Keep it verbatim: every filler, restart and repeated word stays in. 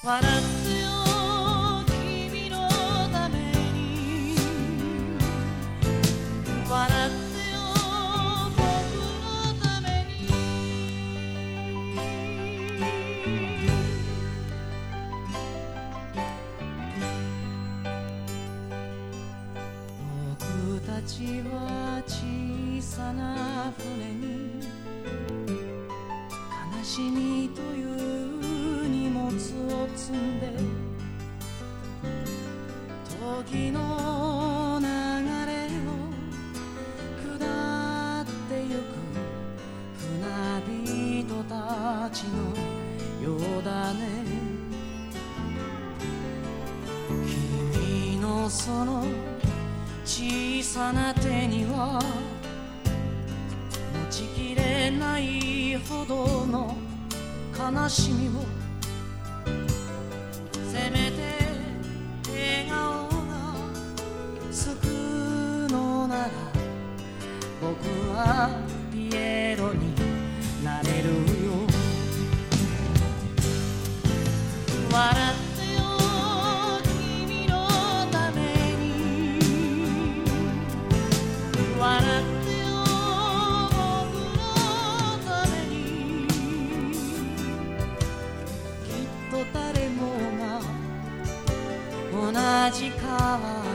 笑ってよ君のために笑ってよ僕のために僕たちは小さな船に悲しみという荷物を積んで時の流れを下ってゆく船人たちのようだね君のその小さな手には持ちきれないほどの悲しみをせめて笑顔が救うのなら僕はピエロになれるよ笑ってよ君のために笑ってよ僕のためにきっと誰もが同じ川